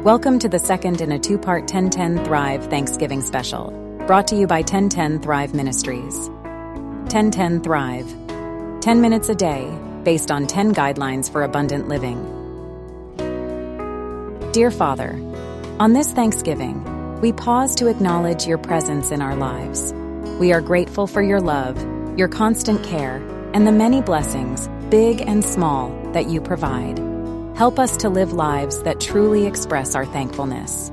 Welcome to the second in a two-part 1010 Thrive Thanksgiving special, brought to you by 1010 Thrive Ministries. 1010 Thrive. 10 minutes a day, based on 10 guidelines for abundant living. Dear Father, on this Thanksgiving, we pause to acknowledge your presence in our lives. We are grateful for your love, your constant care, and the many blessings, big and small, that you provide. Help us to live lives that truly express our thankfulness.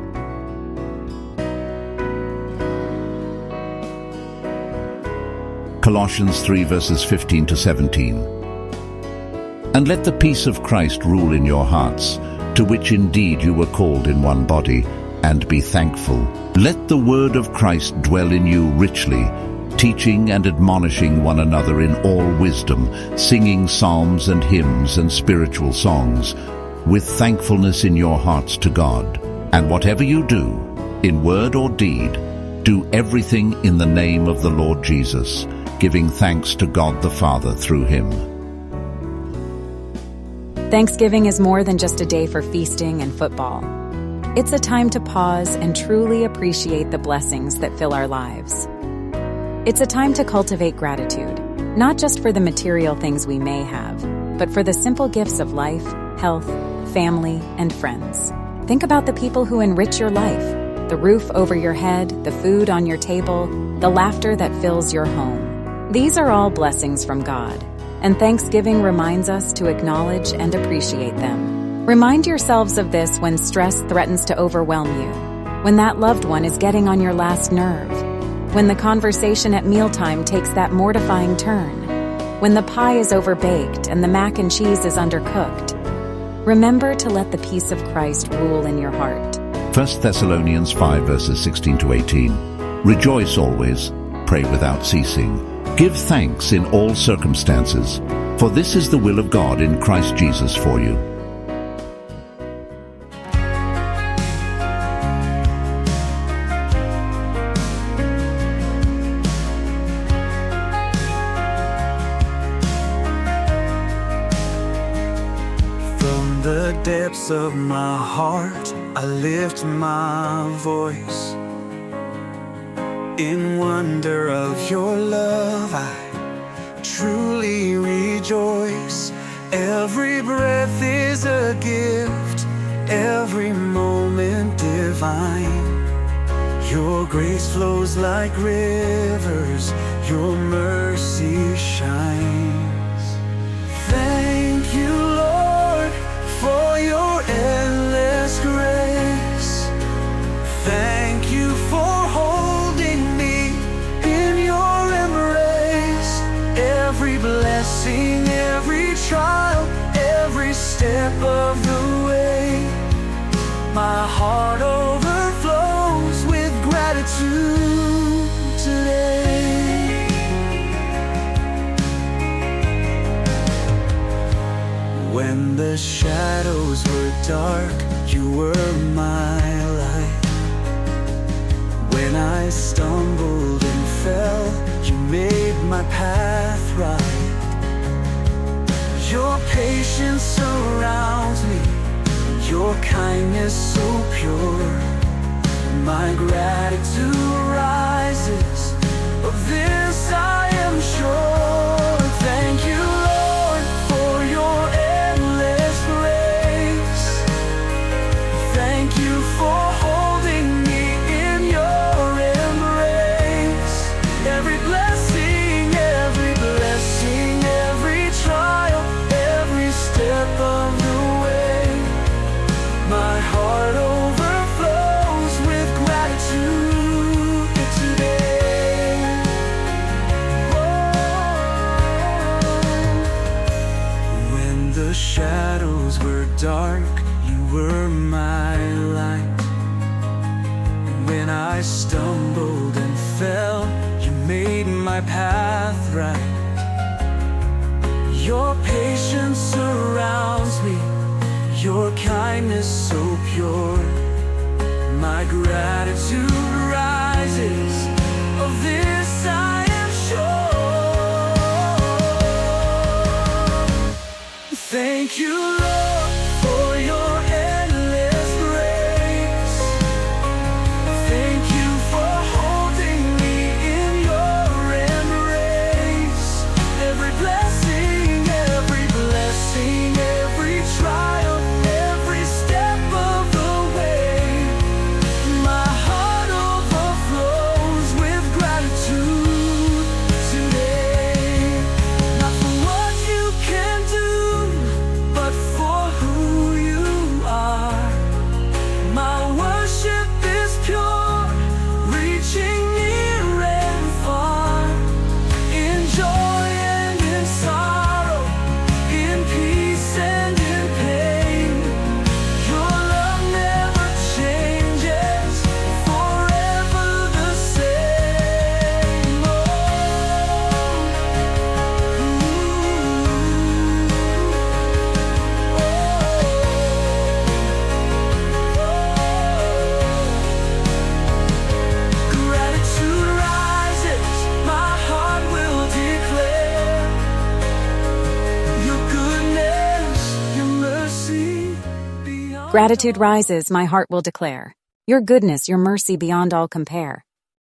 Colossians 3 verses 15 to 17. And let the peace of Christ rule in your hearts, to which indeed you were called in one body, and be thankful. Let the word of Christ dwell in you richly, teaching and admonishing one another in all wisdom, singing psalms and hymns and spiritual songs, with thankfulness in your hearts to God. And whatever you do, in word or deed, do everything in the name of the Lord Jesus, giving thanks to God the Father through him. Thanksgiving is more than just a day for feasting and football. It's a time to pause and truly appreciate the blessings that fill our lives. It's a time to cultivate gratitude, not just for the material things we may have, but for the simple gifts of life, health, family, and friends. Think about the people who enrich your life, the roof over your head, the food on your table, the laughter that fills your home. These are all blessings from God, and Thanksgiving reminds us to acknowledge and appreciate them. Remind yourselves of this when stress threatens to overwhelm you, when that loved one is getting on your last nerve, when the conversation at mealtime takes that mortifying turn, when the pie is overbaked and the mac and cheese is undercooked. Remember to let the peace of Christ rule in your heart. 1 Thessalonians 5 verses 16 to 18. Rejoice always, pray without ceasing. Give thanks in all circumstances, for this is the will of God in Christ Jesus for you. From the depths of my heart, I lift my voice. In wonder of your love, I truly rejoice. Every breath is a gift, every moment divine. Your grace flows like rivers, your mercy shines. Thank you, Lord, for your endless grace. Thank you for holding me in your embrace. Every blessing, every trial, every step of the way. My heart overflows with gratitude today. When the shadows were dark, you were my light. When I stumbled and fell, you made my path right. Your patience surrounds me, your kindness so pure. My gratitude rises, of this I am sure. Thank you, Lord, for your endless grace. Thank you for holding me in your embrace. Every blessing, every trial, every step of the way. My heart overflows with gratitude today. Oh. When the shadows were dark, you were my light. When I stumbled and fell, you made my path right. Your patience surrounds me, your kindness so pure. My gratitude rises, of this I am sure. Thank you, Lord, for your endless grace. gratitude rises, my heart will declare your goodness, your mercy beyond all compare.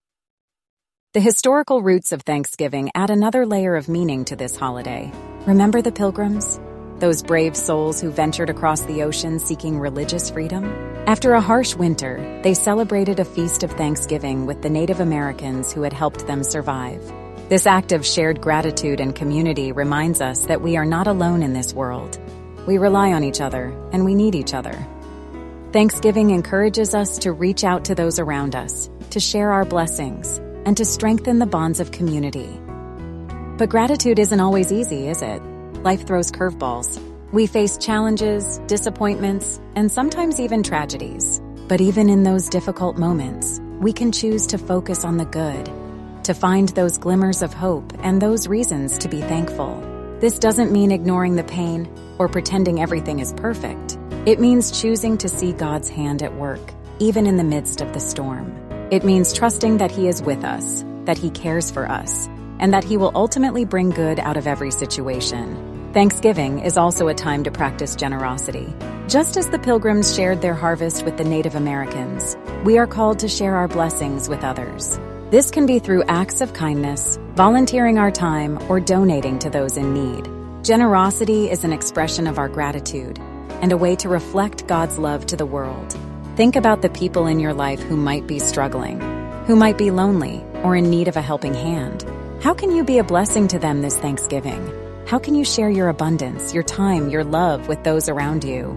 The historical roots of Thanksgiving add another layer of meaning to this holiday. Remember the Pilgrims? Those brave souls who ventured across the ocean seeking religious freedom? After a harsh winter, they celebrated a feast of Thanksgiving with the Native Americans who had helped them survive. This act of shared gratitude and community reminds us that we are not alone in this world. We rely on each other, and we need each other. Thanksgiving encourages us to reach out to those around us, to share our blessings, and to strengthen the bonds of community. But gratitude isn't always easy, is it? Life throws curveballs. We face challenges, disappointments, and sometimes even tragedies. But even in those difficult moments, we can choose to focus on the good, to find those glimmers of hope and those reasons to be thankful. This doesn't mean ignoring the pain or pretending everything is perfect. It means choosing to see God's hand at work, even in the midst of the storm. It means trusting that He is with us, that He cares for us, and that He will ultimately bring good out of every situation. Thanksgiving is also a time to practice generosity. Just as the Pilgrims shared their harvest with the Native Americans, we are called to share our blessings with others. This can be through acts of kindness, volunteering our time, or donating to those in need. Generosity is an expression of our gratitude and a way to reflect God's love to the world. Think about the people in your life who might be struggling, who might be lonely, or in need of a helping hand. How can you be a blessing to them this Thanksgiving? How can you share your abundance, your time, your love with those around you?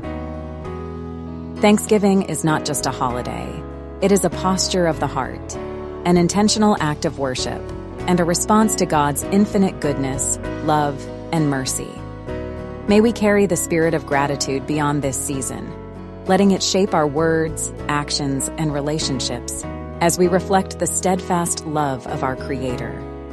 Thanksgiving is not just a holiday. It is a posture of the heart, an intentional act of worship, and a response to God's infinite goodness, love, and mercy. May we carry the spirit of gratitude beyond this season, letting it shape our words, actions, and relationships as we reflect the steadfast love of our Creator.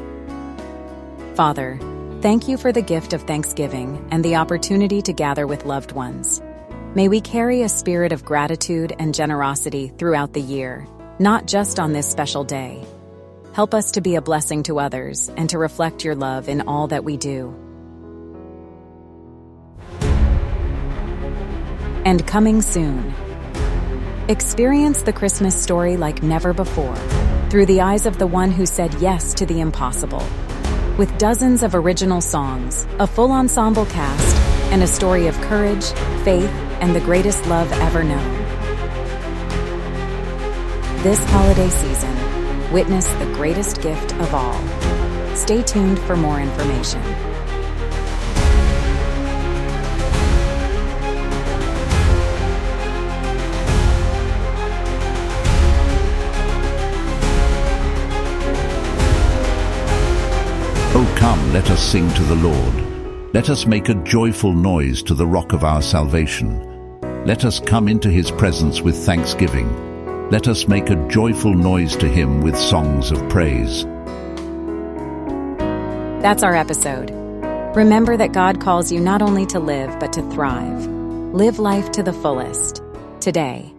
Father, thank you for the gift of Thanksgiving and the opportunity to gather with loved ones. May we carry a spirit of gratitude and generosity throughout the year, not just on this special day. Help us to be a blessing to others and to reflect your love in all that we do. And coming soon, experience the Christmas story like never before, through the eyes of the one who said yes to the impossible. With dozens of original songs, a full ensemble cast, and a story of courage, faith, and the greatest love ever known. This holiday season, witness the greatest gift of all. Stay tuned for more information. O come, let us sing to the Lord. Let us make a joyful noise to the rock of our salvation. Let us come into His presence with thanksgiving. Let us make a joyful noise to Him with songs of praise. That's our episode. Remember that God calls you not only to live, but to thrive. Live life to the fullest, today.